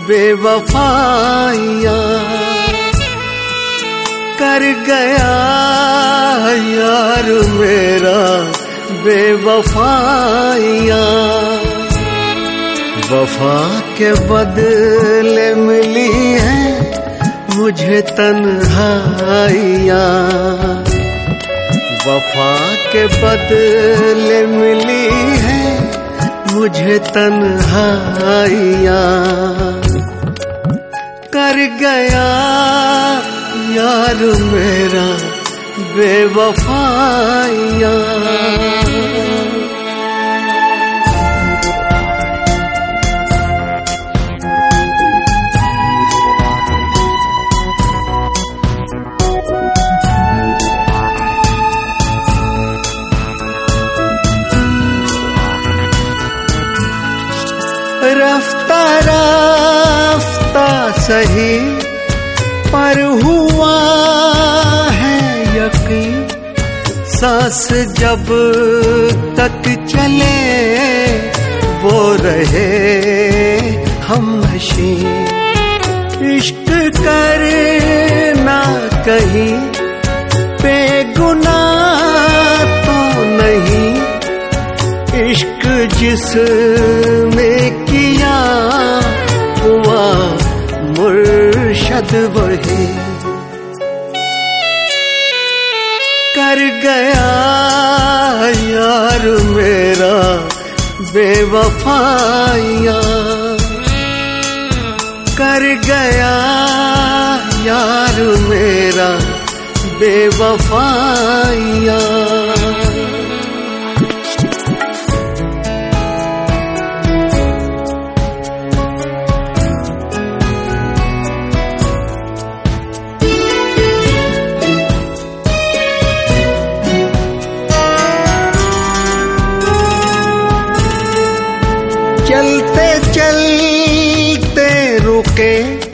बेवफाइयाँ कर गया यार मेरा बेवफाइयाँ। वफा के बदले मिली हैं मुझे तन्हाइयाँ। वफा के बदले मिली हैं मुझे तन्हाइयाँ। कर गया यार मेरा बेवफाइयाँ। रफ्ता रफ्ता सही पर हुआ है यकीन, सांस जब तक चले वो रहे हमनशी। इश्क करना कहीं बेगुनाह तो नहीं, इश्क जिसने किया हुआ मुर्शद वही। कर गया यार मेरा बेवफाइयाँ। कर गया यार मेरा बेवफाइयाँ। चलते चलते रुके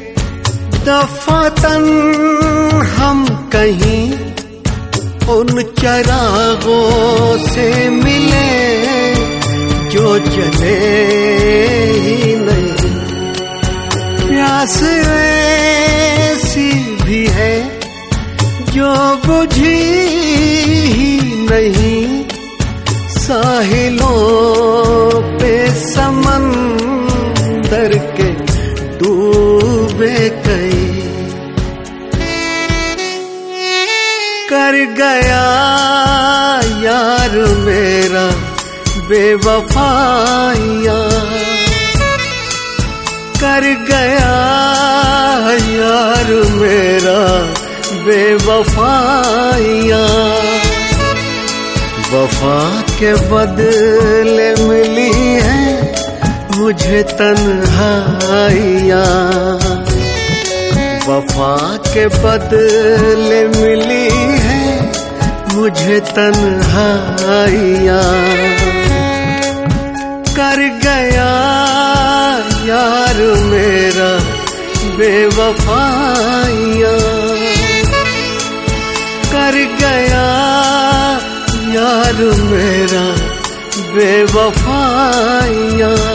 दफातन हम कहीं, उन चरागों से मिले जो जले ही नहीं। प्यास ऐसी भी है जो बुझी ही नहीं, साहिलों पे समंदर के डूबे कई। कर गया यार मेरा बेवफाइयाँ। कर गया यार मेरा बेवफाइयाँ। वफा के बदले मिली हैं मुझे तन्हाइयाँ। वफा के बदले मिली हैं मुझे तन्हाइयाँ। कर गया यार मेरा बेवफाइयाँ। कर गया यार मेरा बेवफाइयाँ।